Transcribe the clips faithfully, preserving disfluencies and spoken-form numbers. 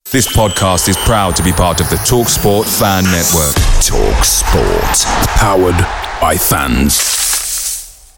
This podcast is proud to be part of the TalkSport Fan Network. TalkSport. Powered by fans.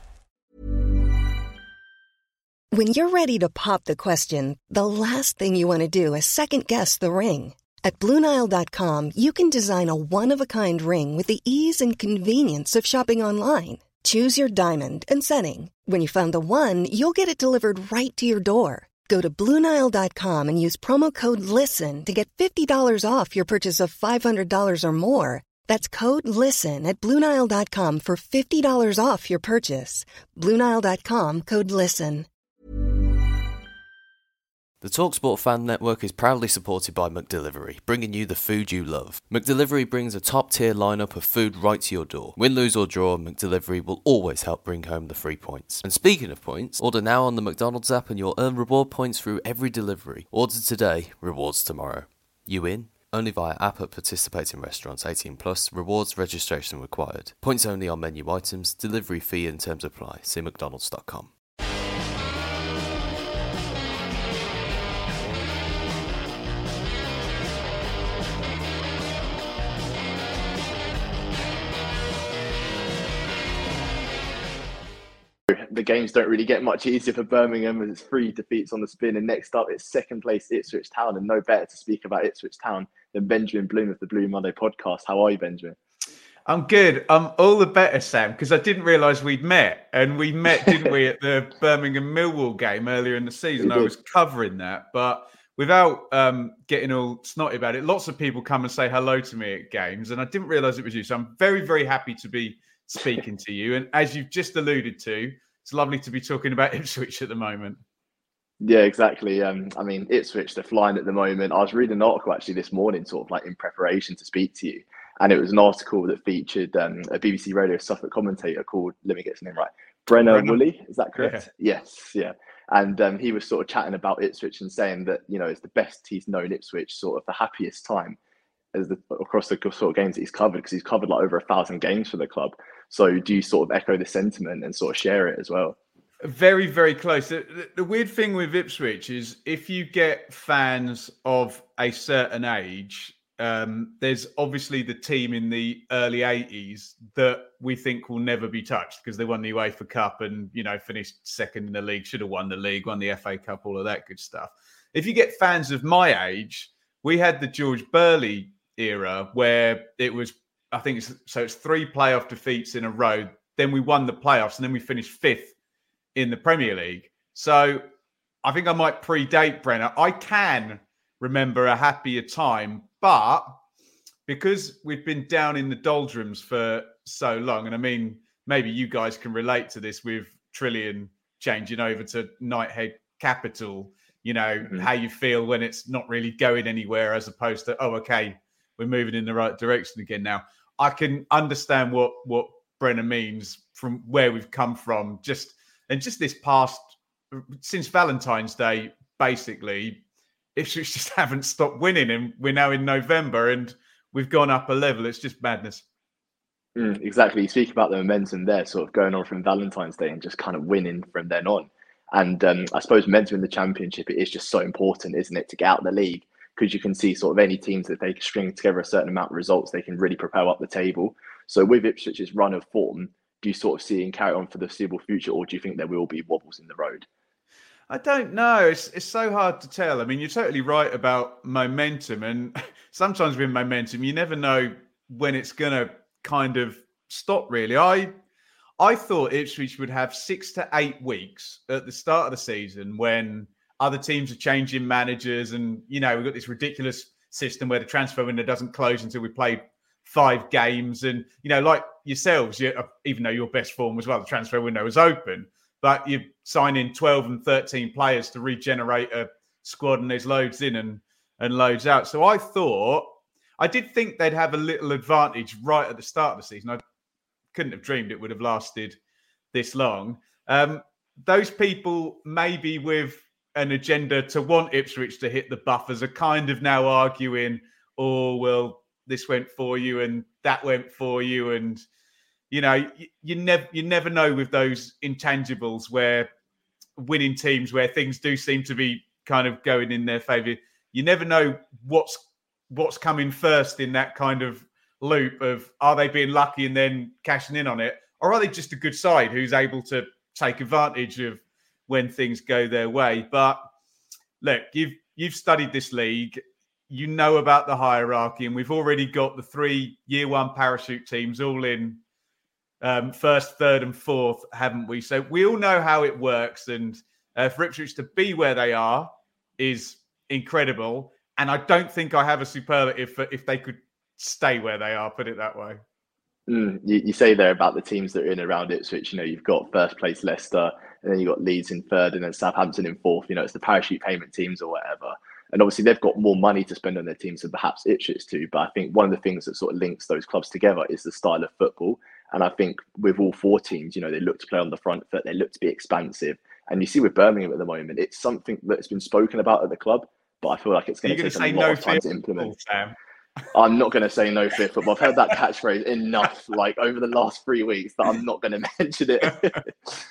When you're ready to pop the question, the last thing you want to do is second-guess the ring. At Blue Nile dot com, you can design a one-of-a-kind ring with the ease and convenience of shopping online. Choose your diamond and setting. When you find the one, you'll get it delivered right to your door. Go to Blue Nile dot com and use promo code LISTEN to get fifty dollars off your purchase of five hundred dollars or more. That's code LISTEN at Blue Nile dot com for fifty dollars off your purchase. Blue Nile dot com, code LISTEN. The TalkSport Fan Network is proudly supported by McDelivery, bringing you the food you love. McDelivery brings a top-tier lineup of food right to your door. Win, lose or draw, McDelivery will always help bring home the free points. And speaking of points, order now on the McDonald's app and you'll earn reward points through every delivery. Order today, rewards tomorrow. You in? Only via app at participating restaurants. Eighteen plus. Rewards registration required. Points only on menu items. Delivery fee and terms apply. See mcdonalds dot com. The games don't really get much easier for Birmingham as it's three defeats on the spin. And next up, it's second place Ipswich Town. And no better to speak about Ipswich Town than Benjamin Bloom of the Blue Monday podcast. How are you, Benjamin? I'm good. I'm all the better, Sam, because I didn't realise we'd met. And we met, didn't we, at the Birmingham Millwall game earlier in the season. I was covering that. But without um, getting all snotty about it, lots of people come and say hello to me at games. And I didn't realise it was you. So I'm very, very happy to be speaking to you. And as you've just alluded to, it's lovely to be talking about Ipswich at the moment. Yeah, exactly. Um, I mean, Ipswich, they're flying at the moment. I was reading an article actually this morning, sort of like in preparation to speak to you. And it was an article that featured um, a B B C Radio Suffolk commentator called, let me get his name right, Brenner Woolley. Is that correct? Yeah. Yes, yeah. And um, he was sort of chatting about Ipswich and saying that, you know, it's the best he's known Ipswich, sort of the happiest time as the, across the sort of games that he's covered, because he's covered like over a thousand games for the club. So do you sort of echo the sentiment and sort of share it as well? Very, very close. The, the, the weird thing with Ipswich is if you get fans of a certain age, um, there's obviously the team in the early eighties that we think will never be touched because they won the UEFA Cup and, you know, finished second in the league, should have won the league, won the F A Cup, all of that good stuff. If you get fans of my age, we had the George Burley era where it was, I think it's, so it's three playoff defeats in a row. Then we won the playoffs and then we finished fifth in the Premier League. So I think I might predate Brenner. I can remember a happier time, but because we've been down in the doldrums for so long, and I mean, maybe you guys can relate to this with Trillion changing over to Knighthead Capital, you know, mm-hmm. how you feel when it's not really going anywhere as opposed to, oh, okay, we're moving in the right direction again now. I can understand what what Brenner means from where we've come from. Just and just this past, since Valentine's Day, basically, Ipswich just haven't stopped winning, and we're now in November and we've gone up a level. It's just madness. Mm, exactly. You speak about the momentum there, sort of going on from Valentine's Day and just kind of winning from then on. And um, I suppose momentum in the Championship, it is just so important, isn't it, to get out of the league? Because you can see sort of any teams that they string together a certain amount of results, they can really propel up the table. So with Ipswich's run of form, do you sort of see it carry on for the foreseeable future, or do you think there will be wobbles in the road? I don't know. It's it's so hard to tell. I mean, you're totally right about momentum. And sometimes with momentum, you never know when it's going to kind of stop, really. I I thought Ipswich would have six to eight weeks at the start of the season when other teams are changing managers and, you know, we've got this ridiculous system where the transfer window doesn't close until we play five games. And, you know, like yourselves, you, even though your best form was, well, the transfer window was open, but you sign in twelve and thirteen players to regenerate a squad and there's loads in and, and loads out. So I thought, I did think they'd have a little advantage right at the start of the season. I couldn't have dreamed it would have lasted this long. Um, those people maybe with an agenda to want Ipswich to hit the buffers are kind of now arguing, oh, well, this went for you and that went for you. And, you know, you, you never you never know with those intangibles where winning teams, where things do seem to be kind of going in their favour. you never know what's what's coming first in that kind of loop of, are they being lucky and then cashing in on it, or are they just a good side who's able to take advantage of when things go their way? But look, you've you've studied this league, you know about the hierarchy, and we've already got the three year one parachute teams all in um, first, third, and fourth, haven't we? So we all know how it works, and uh, for Ipswich to be where they are is incredible. And I don't think I have a superlative for if they could stay where they are, put it that way. Mm, you, you say there about the teams that are in and around Ipswich, you know, you've got first place Leicester, and then you've got Leeds in third, and then Southampton in fourth. You know, it's the parachute payment teams or whatever. And obviously they've got more money to spend on their teams than perhaps Ipswich do. But I think one of the things that sort of links those clubs together is the style of football. And I think with all four teams, you know, they look to play on the front foot, they look to be expansive. And you see with Birmingham at the moment, it's something that's been spoken about at the club, but I feel like it's going to take a lot of time to implement. Sam? I'm not going to say no fear football. I've heard that catchphrase enough, like over the last three weeks, that I'm not going to mention it.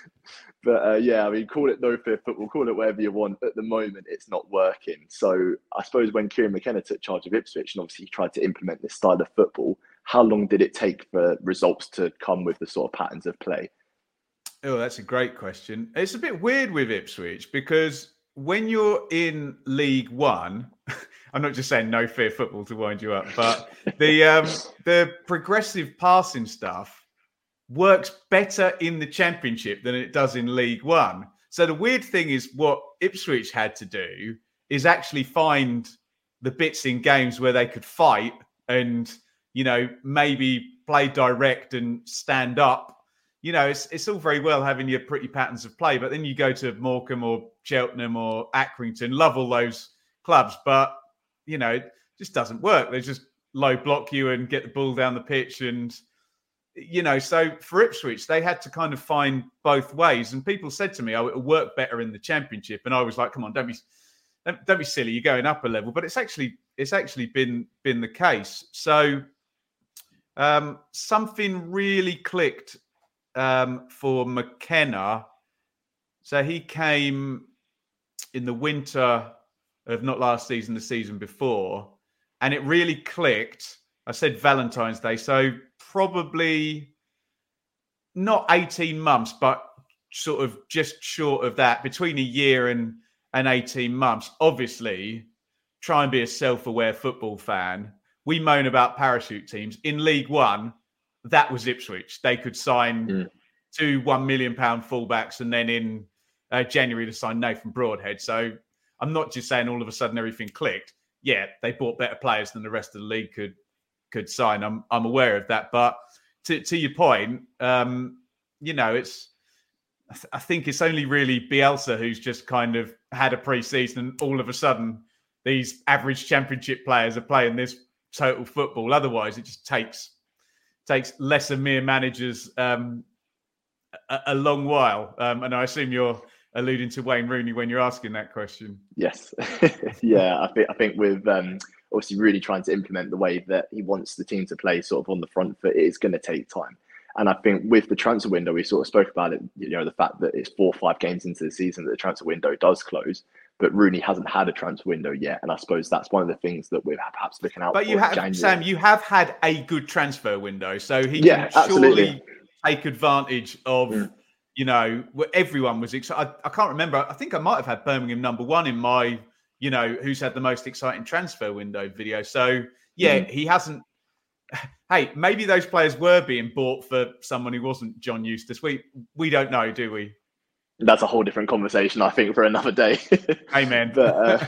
But uh, yeah, I mean, call it no fear football, call it whatever you want. At the moment, it's not working. So I suppose when Kieran McKenna took charge of Ipswich and obviously he tried to implement this style of football, how long did it take for results to come with the sort of patterns of play? Oh, that's a great question. It's a bit weird with Ipswich because when you're in League One, I'm not just saying no fear football to wind you up, but the um, the progressive passing stuff works better in the Championship than it does in League One. So the weird thing is what Ipswich had to do is actually find the bits in games where they could fight and, you know, maybe play direct and stand up. You know, it's it's all very well having your pretty patterns of play, but then you go to Morecambe or Cheltenham or Accrington, love all those clubs, but, you know, it just doesn't work. They just low block you and get the ball down the pitch. And, you know, so for Ipswich, they had to kind of find both ways. And people said to me, oh, it'll work better in the Championship. And I was like, come on, don't be don't, don't be silly. You're going up a level. But it's actually it's actually been been the case. So um, something really clicked um, for McKenna. So he came in the winter of not last season, the season before, and it really clicked. I said Valentine's Day, so probably not eighteen months, but sort of just short of that, between a year and, and eighteen months. Obviously, try and be a self-aware football fan. We moan about parachute teams. In League One, that was Ipswich. They could sign mm. two one million pound fullbacks, and then in uh, January to sign Nathan Broadhead. So I'm not just saying all of a sudden everything clicked. Yeah, they bought better players than the rest of the league could could sign. I'm I'm aware of that. But to to your point, um, you know, it's I, th- I think it's only really Bielsa who's just kind of had a pre-season and all of a sudden these average Championship players are playing this total football. Otherwise, it just takes takes lesser mere managers um, a, a long while. Um, and I assume you're alluding to Wayne Rooney when you're asking that question. Yes. yeah, I think I think with um, obviously really trying to implement the way that he wants the team to play sort of on the front foot, it is going to take time. And I think with the transfer window, we sort of spoke about it, you know, the fact that it's four or five games into the season that the transfer window does close, but Rooney hasn't had a transfer window yet. And I suppose that's one of the things that we're perhaps looking out but for. You have, January. Sam, you have had a good transfer window, so he yeah, can absolutely. surely take advantage of... Mm. You know, everyone was excited. I, I can't remember. I think I might have had Birmingham number one in my, you know, who's had the most exciting transfer window video. So, yeah, mm-hmm. he hasn't. Hey, maybe those players were being bought for someone who wasn't John Eustace. We we don't know, do we? That's a whole different conversation, I think, for another day. Amen. but, uh,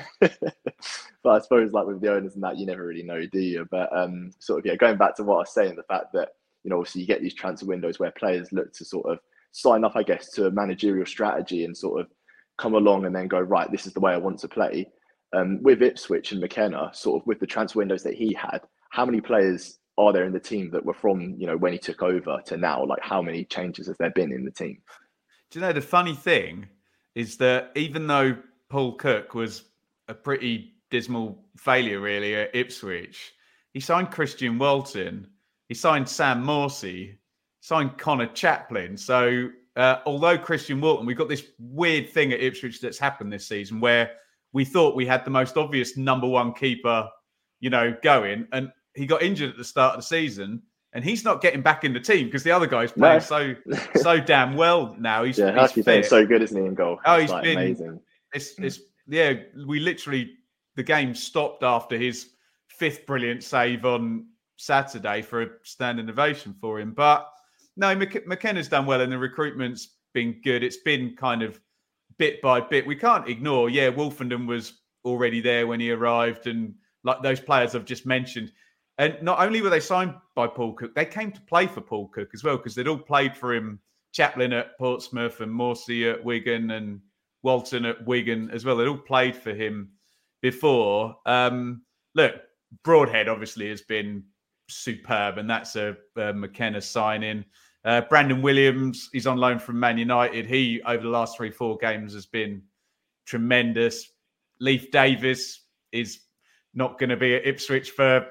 but I suppose, like with the owners and that, you never really know, do you? But um, sort of, yeah, going back to what I was saying, the fact that, you know, obviously you get these transfer windows where players look to sort of sign up, I guess, to a managerial strategy and sort of come along and then go, right, this is the way I want to play. Um, with Ipswich and McKenna, sort of with the transfer windows that he had, how many players are there in the team that were from, you know, when he took over to now? Like, how many changes has there been in the team? Do you know, the funny thing is that even though Paul Cook was a pretty dismal failure, really, at Ipswich, he signed Christian Walton, he signed Sam Morsey, signed Connor Chaplin. So uh, although Christian Walton, we've got this weird thing at Ipswich that's happened this season where we thought we had the most obvious number one keeper, you know, going, and he got injured at the start of the season, and he's not getting back in the team because the other guy's playing no. so so damn well now. He's, yeah, he's playing so good, isn't he, in goal? Oh, it's he's like been amazing. It's it's yeah. We literally the game stopped after his fifth brilliant save on Saturday for a standing ovation for him. But no, McKenna's done well, and the recruitment's been good. It's been kind of bit by bit. We can't ignore, yeah, Wolfenden was already there when he arrived, and like those players I've just mentioned. And not only were they signed by Paul Cook, they came to play for Paul Cook as well, because they'd all played for him. Chaplin at Portsmouth and Morsey at Wigan and Walton at Wigan as well. They'd all played for him before. Um, look, Broadhead obviously has been superb, and that's a, a McKenna signing. Uh, Brandon Williams, he's on loan from Man United. He, over the last three, four games, has been tremendous. Leif Davis is not going to be at Ipswich for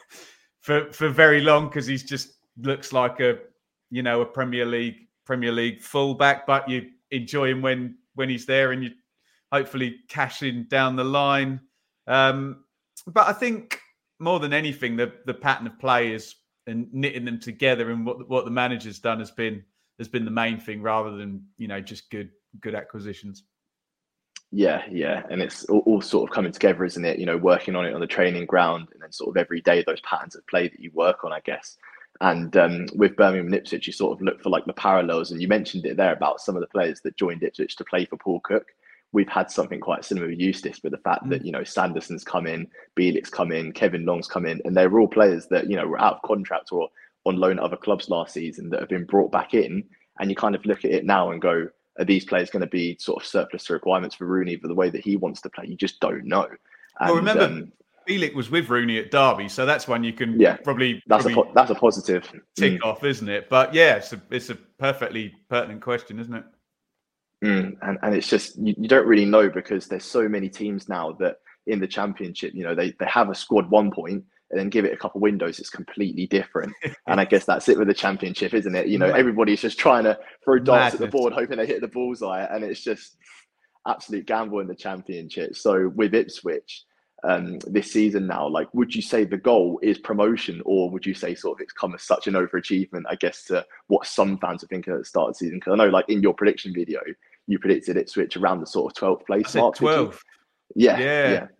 for for very long, because he's just looks like a you know a Premier League Premier League fullback. But you enjoy him when when he's there, and you hopefully cash in down the line. Um, but I think more than anything, the the pattern of play is and knitting them together, and what what the manager's done has been has been the main thing, rather than you know just good good acquisitions. Yeah, yeah, and it's all, all sort of coming together, isn't it? You know, working on it on the training ground, and then sort of every day those patterns of play that you work on, I guess. And um, with Birmingham and Ipswich, you sort of look for like the parallels, and you mentioned it there about some of the players that joined Ipswich to play for Paul Cook. We've had something quite similar with Eustace, with the fact mm. that, you know, Sanderson's come in, Bielik's come in, Kevin Long's come in, and they're all players that, you know, were out of contract or on loan at other clubs last season that have been brought back in. And you kind of look at it now and go, are these players going to be sort of surplus to requirements for Rooney for the way that he wants to play? You just don't know. And, well, remember, um, Bielik was with Rooney at Derby, so that's one you can yeah, probably that's probably a po- that's a positive tick mm. off, isn't it? But yeah, it's a it's a perfectly pertinent question, isn't it? Mm. And and it's just you, you don't really know, because there's so many teams now that in the Championship, you know, they they have a squad one point, and then give it a couple of windows, it's completely different. And I guess that's it with the Championship, isn't it? You know, everybody's just trying to throw darts Madness. at the board, hoping they hit the bullseye, and it's just absolute gamble in the Championship. So with Ipswich um, this season now, like, would you say the goal is promotion, or would you say sort of it's come as such an overachievement, I guess, to what some fans are thinking at the start of the season? Because I know, like, in your prediction video, you predicted Ipswich around the sort of twelfth place mark. twelve. Yeah, yeah. Yeah.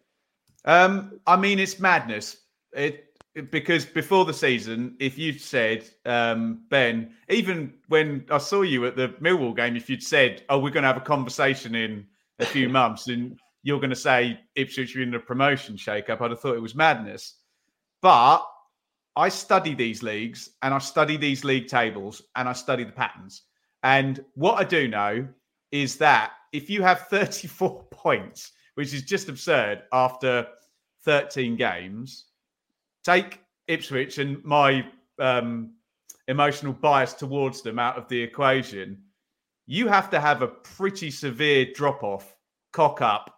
Um, I mean, it's madness. It, it because before the season, if you'd said, um, Ben, even when I saw you at the Millwall game, if you'd said, "Oh, we're going to have a conversation in a few months," and you're going to say Ipswich are in a promotion shake-up, I'd have thought it was madness. But I study these leagues, and I study these league tables, and I study the patterns. And what I do know is that if you have thirty-four points, which is just absurd after thirteen games. Take Ipswich and my um, emotional bias towards them out of the equation. You have to have a pretty severe drop-off, cock up,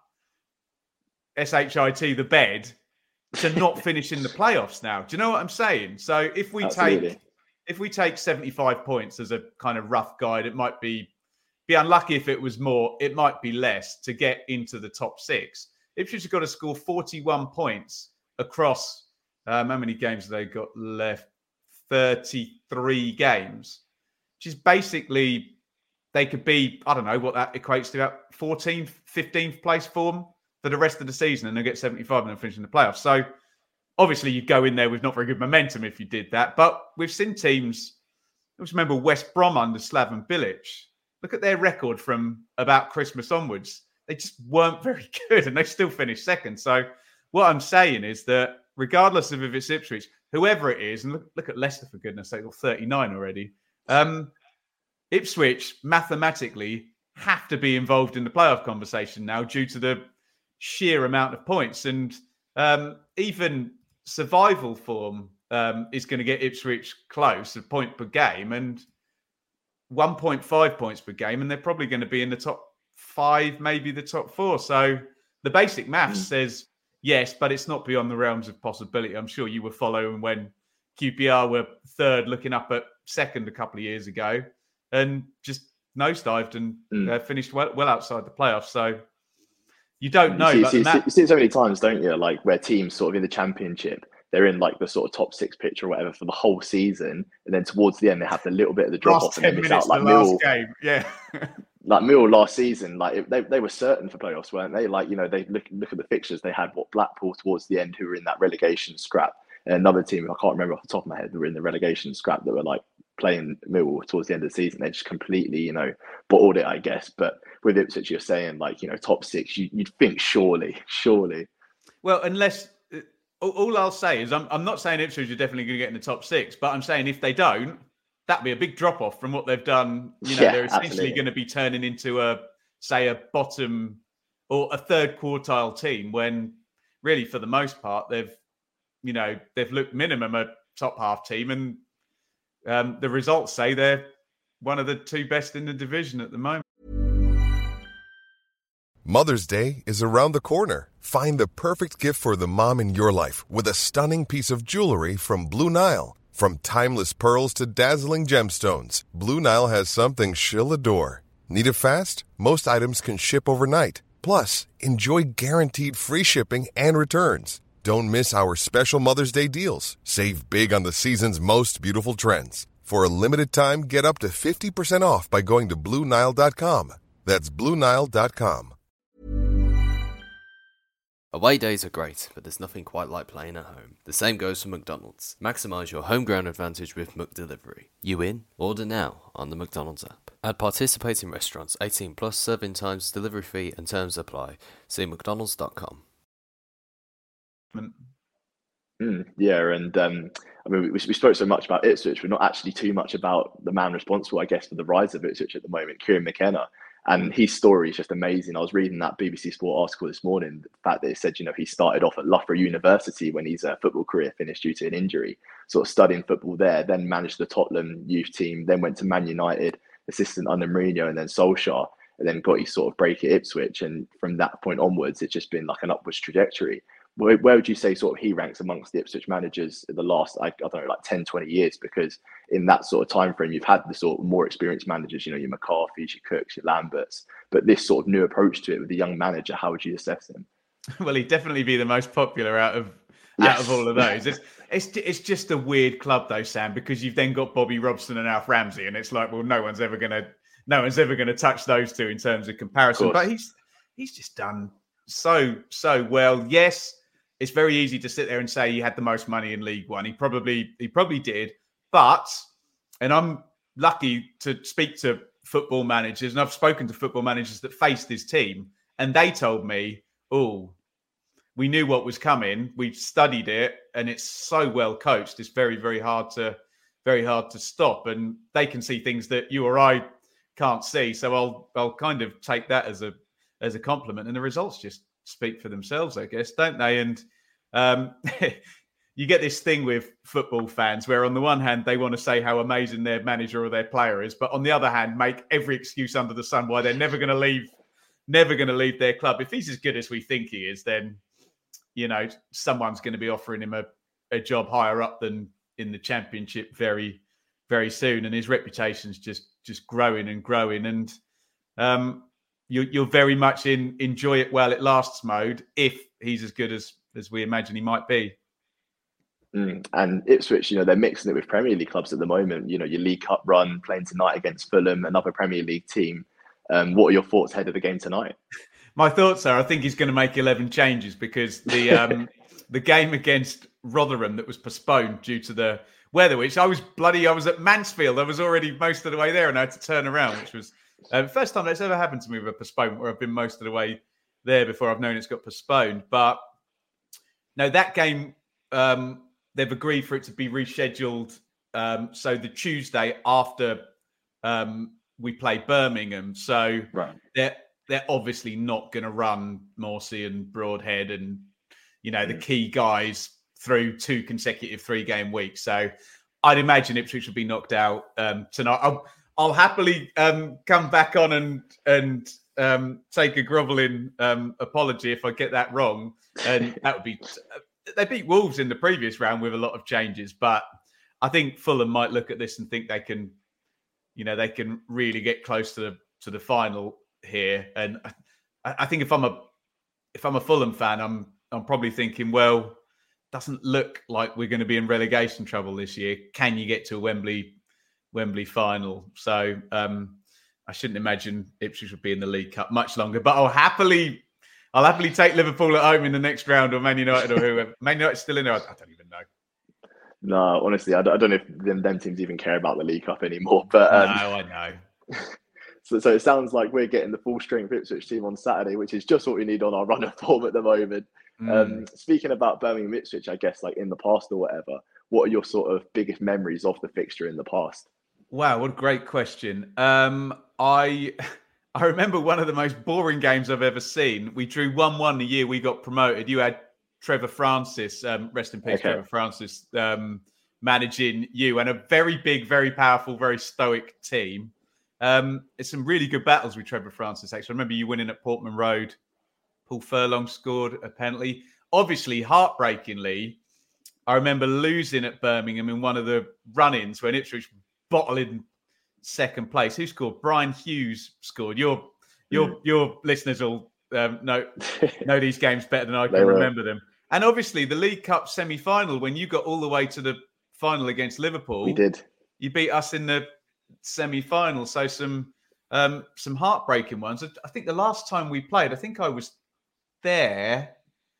S H I T the bed, to not finish in the playoffs now. Do you know what I'm saying? So if we Absolutely. take if we take seventy-five points as a kind of rough guide, it might be be unlucky if it was more. It might be less to get into the top six. Ipswich have got to score forty-one points across. Um, how many games have they got left? thirty-three games, which is basically, they could be, I don't know what that equates to, about fourteenth, fifteenth place form for the rest of the season, and they'll get seventy-five and they'll finish in the playoffs. So obviously you'd go in there with not very good momentum if you did that. But we've seen teams, I just remember West Brom under Slaven Bilic. Look at their record from about Christmas onwards. They just weren't very good, and they still finished second. So what I'm saying is that regardless of if it's Ipswich, whoever it is, and look, look at Leicester, for goodness sake, they're thirty-nine already. Um, Ipswich mathematically have to be involved in the playoff conversation now due to the sheer amount of points. And um, even survival form um, is going to get Ipswich close, a point per game, and one point five points per game, and they're probably going to be in the top five, maybe the top four. So the basic maths mm. says yes, but it's not beyond the realms of possibility. I'm sure you were following when Q P R were third, looking up at second a couple of years ago, and just nosedived and mm. uh, finished well, well outside the playoffs. So You don't know. You but see, the see, map... you see it so many times, don't you? Like where teams sort of in the championship, they're in like the sort of top six picture or whatever for the whole season, and then towards the end they have the little bit of the drop off and they miss out. Like the Millwall, last game, yeah. like Millwall last season, like they they were certain for playoffs, weren't they? Like you know they look look at the fixtures, they had what Blackpool towards the end who were in that relegation scrap, and another team I can't remember off the top of my head that were in the relegation scrap that were like playing Millwall towards the end of the season. They just completely, you know, bottled it, I guess. But with Ipswich, you're saying like, you know, top six, you, you'd think surely, surely. Well, unless all, all I'll say is I'm, I'm not saying Ipswich are definitely going to get in the top six, but I'm saying if they don't, that'd be a big drop off from what they've done. You know, yeah, they're essentially absolutely. going to be turning into a, say, a bottom or a third quartile team when really for the most part, they've, you know, they've looked minimum a top half team, and um, the results say they're one of the two best in the division at the moment. Mother's Day is around the corner. Find the perfect gift for the mom in your life with a stunning piece of jewelry from Blue Nile. From timeless pearls to dazzling gemstones, Blue Nile has something she'll adore. Need it fast? Most items can ship overnight. Plus, enjoy guaranteed free shipping and returns. Don't miss our special Mother's Day deals. Save big on the season's most beautiful trends. For a limited time, get up to fifty percent off by going to Blue Nile dot com. That's Blue Nile dot com. Away days are great, but there's nothing quite like playing at home. The same goes for McDonald's. Maximise your home ground advantage with McDelivery. You in? Order now on the McDonald's app. At participating restaurants, eighteen plus, serving times, delivery fee and terms apply. See mcdonalds dot com. Mm, yeah, and um, I mean, we, we spoke so much about Ipswich, we're not actually too much about the man responsible, I guess, for the rise of Ipswich at the moment, Kieran McKenna. And his story is just amazing. I was reading that B B C Sport article this morning, the fact that it said, you know, he started off at Loughborough University when his uh, football career finished due to an injury, sort of studying football there, then managed the Tottenham youth team, then went to Man United, assistant under Mourinho and then Solskjaer, and then got his sort of break at Ipswich. And from that point onwards, it's just been like an upwards trajectory. Where, where would you say sort of he ranks amongst the Ipswich managers in the last, I, I don't know, like ten, twenty years? Because in that sort of time frame, you've had the sort of more experienced managers, you know, your McCarthy's, your Cooks, your Lamberts. But this sort of new approach to it with the young manager, how would you assess him? Well, he'd definitely be the most popular out of yes. out of all of those. It's, it's it's just a weird club though, Sam, because you've then got Bobby Robson and Alf Ramsey, and it's like, well, no one's ever gonna no one's ever gonna touch those two in terms of comparison. Of but he's he's just done so so well. Yes. It's very easy to sit there and say he had the most money in League One. He probably he probably did. But, and I'm lucky to speak to football managers, and I've spoken to football managers that faced his team, and they told me, oh, we knew what was coming. We've studied it, and it's so well coached. It's very, very hard to very hard to stop. And they can see things that you or I can't see. So I'll I'll kind of take that as a as a compliment. And the results just speak for themselves, I guess, don't they? And um, you get this thing with football fans where on the one hand, they want to say how amazing their manager or their player is, but on the other hand, make every excuse under the sun why they're never going to leave, never going to leave their club. If he's as good as we think he is, then, you know, someone's going to be offering him a, a job higher up than in the Championship very, very soon. And his reputation's just, just growing and growing. And, um, You're, you're very much in enjoy it while it lasts mode if he's as good as, as we imagine he might be. Mm. And Ipswich, you know, they're mixing it with Premier League clubs at the moment. You know, your League Cup run, playing tonight against Fulham, another Premier League team. Um, what are your thoughts ahead of the game tonight? My thoughts are I think he's going to make eleven changes because the um, the game against Rotherham that was postponed due to the weather, which I was bloody, I was at Mansfield. I was already most of the way there and I had to turn around, which was... Uh, first time that's ever happened to me with a postponement where I've been most of the way there before I've known it's got postponed. But no, that game, um, they've agreed for it to be rescheduled. Um, so the Tuesday after um, we play Birmingham. So right. they're, they're obviously not going to run Morsey and Broadhead and, you know, mm. the key guys through two consecutive three-game weeks. So I'd imagine Ipswich will be knocked out um, tonight. I'll, I'll happily um, come back on and and um, take a grovelling um, apology if I get that wrong. And that would be... They beat Wolves in the previous round with a lot of changes, but I think Fulham might look at this and think they can, you know, they can really get close to the to the final here. And I, I think if I'm a if I'm a Fulham fan, I'm I'm probably thinking, well, doesn't look like we're going to be in relegation trouble this year. Can you get to a Wembley Wembley final? So um, I shouldn't imagine Ipswich would be in the League Cup much longer. But I'll happily, I'll happily take Liverpool at home in the next round, or Man United, or whoever. Man United still in there. I, I don't even know. No, honestly, I don't, I don't know if them, them teams even care about the League Cup anymore. But um, no, I know. So, so it sounds like we're getting the full strength Ipswich team on Saturday, which is just what we need on our run of form at the moment. Mm. Um, speaking about Birmingham Ipswich, I guess like in the past or whatever, what are your sort of biggest memories of the fixture in the past? Wow, what a great question. Um, I I remember one of the most boring games I've ever seen. We drew one one the year we got promoted. You had Trevor Francis, um, rest in peace, okay. Trevor Francis, um, managing you, and a very big, very powerful, very stoic team. Um, it's some really good battles with Trevor Francis, actually. I remember you winning at Portman Road. Paul Furlong scored a penalty. Obviously, heartbreakingly, I remember losing at Birmingham in one of the run-ins when Ipswich bottled in second place. Who scored? Brian Hughes scored. Your your mm. your listeners will um, know know these games better than I can remember them. And obviously, the League Cup semi-final, when you got all the way to the final against Liverpool, we did. You beat us in the semi-final. So some um, some heartbreaking ones. I think the last time we played, I think I was there.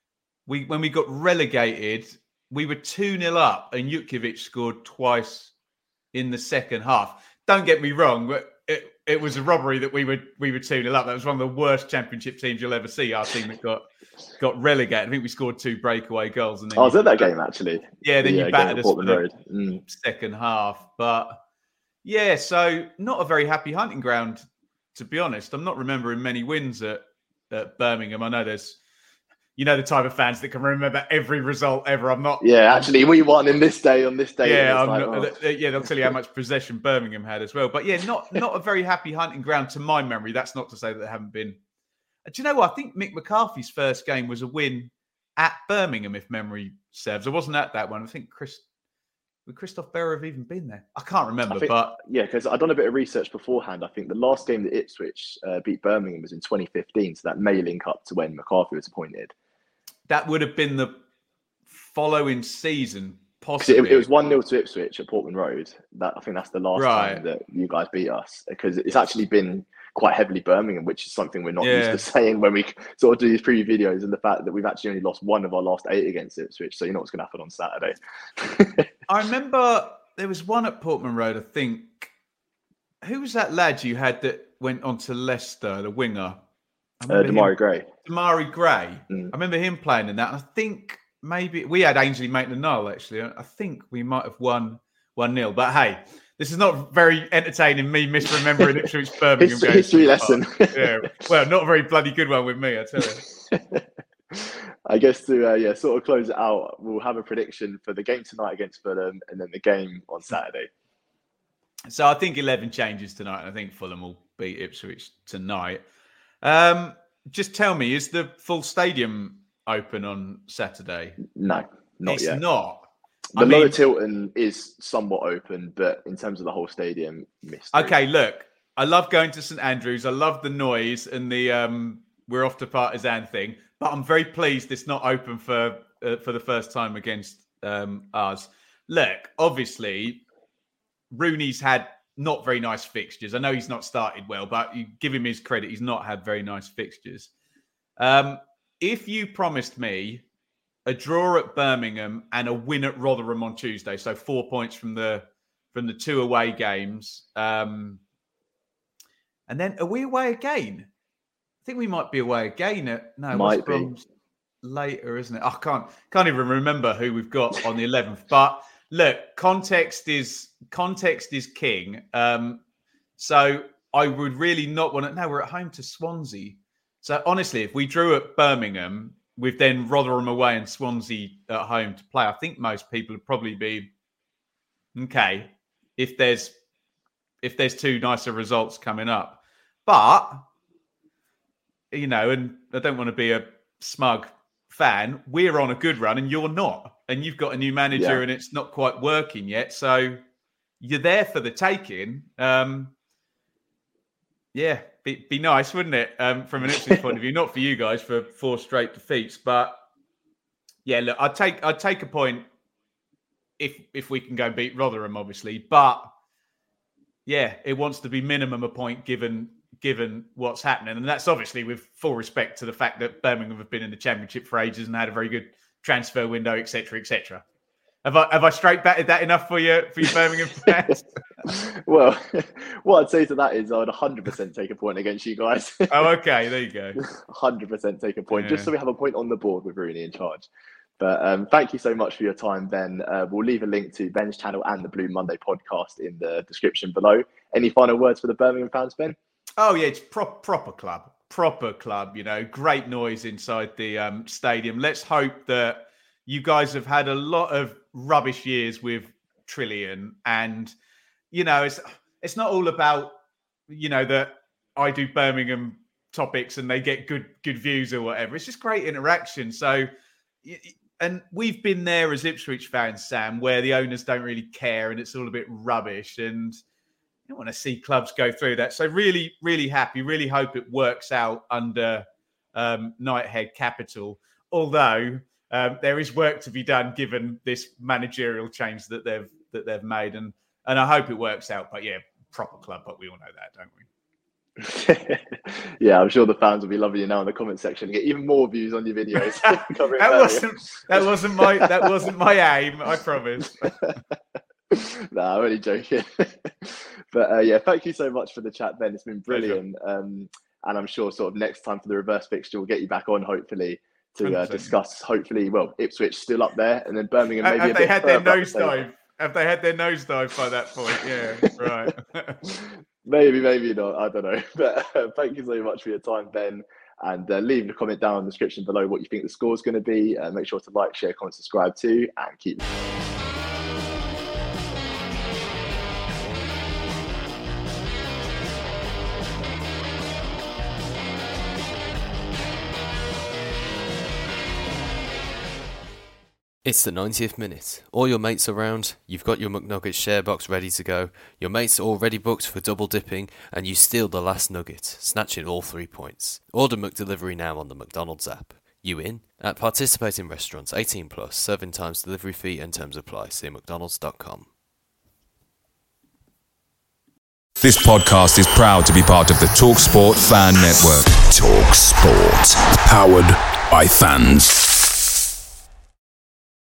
We when we got relegated, we were two nil up, and Jutkiewicz scored twice in the second half. Don't get me wrong, but it, it was a robbery that we were we were two nil up. That was one of the worst Championship teams you'll ever see. Our team that got got relegated. I think we scored two breakaway goals. And then I was at that game actually. Yeah, then yeah, you battered us for the mm. second half. But yeah, so not a very happy hunting ground, to be honest. I'm not remembering many wins at, at Birmingham. I know there's, you know, the type of fans that can remember every result ever. I'm not. Yeah, actually, we won in this day on this day. Yeah, I'm like, not, oh. yeah, they'll tell you how much possession Birmingham had as well. But yeah, not not a very happy hunting ground to my memory. That's not to say that there haven't been. Do you know what? I think Mick McCarthy's first game was a win at Birmingham, if memory serves. I wasn't at that one. I think Chris. Would Christoph Berra have even been there? I can't remember, I think, but... Yeah, because I've done a bit of research beforehand. I think the last game that Ipswich uh, beat Birmingham was in twenty fifteen, so that may link up to when McCarthy was appointed. That would have been the following season, possibly. It, it was one nil to Ipswich at Portman Road. That I think that's the last right. time that you guys beat us, because it's actually been quite heavily Birmingham, which is something we're not yeah. used to saying when we sort of do these preview videos, and the fact that we've actually only lost one of our last eight against Ipswich, so you know what's going to happen on Saturday. I remember there was one at Portman Road, I think. Who was that lad you had that went on to Leicester, the winger? Uh, Damari Gray. Damari Gray. Mm. I remember him playing in that. I think maybe we had Ainsley Maitland-Niles, actually. I think we might have won one nil. But hey, this is not very entertaining, me misremembering Ipswich Birmingham history, history lesson. Yeah. Well, not a very bloody good one with me, I tell you. I guess to uh, yeah, sort of close it out, we'll have a prediction for the game tonight against Fulham and then the game on Saturday. So I think eleven changes tonight, and I think Fulham will beat Ipswich tonight. Um, just tell me, is the full stadium open on Saturday? No, not it's yet. It's not. The I Lower mean, Tilton is somewhat open, but in terms of the whole stadium, mystery. Okay, look, I love going to St Andrews. I love the noise and the um, we're off to partisan thing, but I'm very pleased it's not open for uh, for the first time against um, us. Look, obviously, Rooney's had not very nice fixtures. I know he's not started well, but you give him his credit. He's not had very nice fixtures. Um, if you promised me a draw at Birmingham and a win at Rotherham on Tuesday, so four points from the from the two away games, um, and then are we away again? I think we might be away again. At, no, might be later, isn't it? I can't can't even remember who we've got on the eleventh, but. Look, context is context is king. Um, so I would really not want to. No, we're at home to Swansea. So honestly, if we drew at Birmingham with then Rotherham away and Swansea at home to play, I think most people would probably be okay if there's if there's two nicer results coming up. But you know, and I don't want to be a smug fan. We're on a good run, and you're not. And you've got a new manager yeah. and it's not quite working yet. So you're there for the taking. Um, yeah, be, be nice, wouldn't it? Um, from an Ipswich point of view, not for you guys for four straight defeats, but yeah, look, I'd take I'd take a point if if we can go and beat Rotherham, obviously, but yeah, it wants to be minimum a point given given what's happening, and that's obviously with full respect to the fact that Birmingham have been in the Championship for ages and had a very good transfer window, et cetera, et cetera. Have I have I straight batted that enough for you for your Birmingham fans? Well, what I'd say to that is I would one hundred percent take a point against you guys. Oh, okay, there you go. one hundred percent take a point, yeah. just so we have a point on the board with Rooney in charge. But um, thank you so much for your time, Ben. Uh, we'll leave a link to Ben's channel and the Blue Monday podcast in the description below. Any final words for the Birmingham fans, Ben? Oh, yeah, it's pro- proper club. Proper club, you know, great noise inside the um, stadium. Let's hope that you guys have had a lot of rubbish years with Trillian, and you know it's it's not all about you know that I do Birmingham topics and they get good good views or whatever. It's just great interaction. So, and we've been there as Ipswich fans, Sam, where the owners don't really care and it's all a bit rubbish, and you want to see clubs go through that. So really, really happy. Really hope it works out under um, Knighthead Capital. Although. Um, there is work to be done given this managerial change that they've that they've made, and and I hope it works out. But yeah, proper club, but we all know that, don't we? Yeah, I'm sure the fans will be loving you now in the comment section to get even more views on your videos. that wasn't that wasn't my that wasn't my aim. I promise. Nah, I'm only joking. But uh, yeah, thank you so much for the chat, Ben. It's been brilliant, um, and I'm sure sort of next time for the reverse fixture, we'll get you back on hopefully. To uh, discuss, hopefully, well, Ipswich still up there, and then Birmingham maybe have a they bit had their further nosedive? Have they had their nosedive by that point? Yeah, right. maybe, maybe not. I don't know. But uh, thank you so much for your time, Ben, and uh, leave a comment down in the description below what you think the score is going to be. Uh, make sure to like, share, comment, subscribe too, and keep. It's the ninetieth minute. All your mates around, you've got your McNuggets share box ready to go, your mates are already booked for double dipping, and you steal the last nugget, snatching all three points. Order McDelivery now on the McDonald's app. You in? At participating restaurants, eighteen plus, serving times, delivery fee and terms apply. See mcdonalds dot com. This podcast is proud to be part of the TalkSport Fan Network. TalkSport. Powered by fans.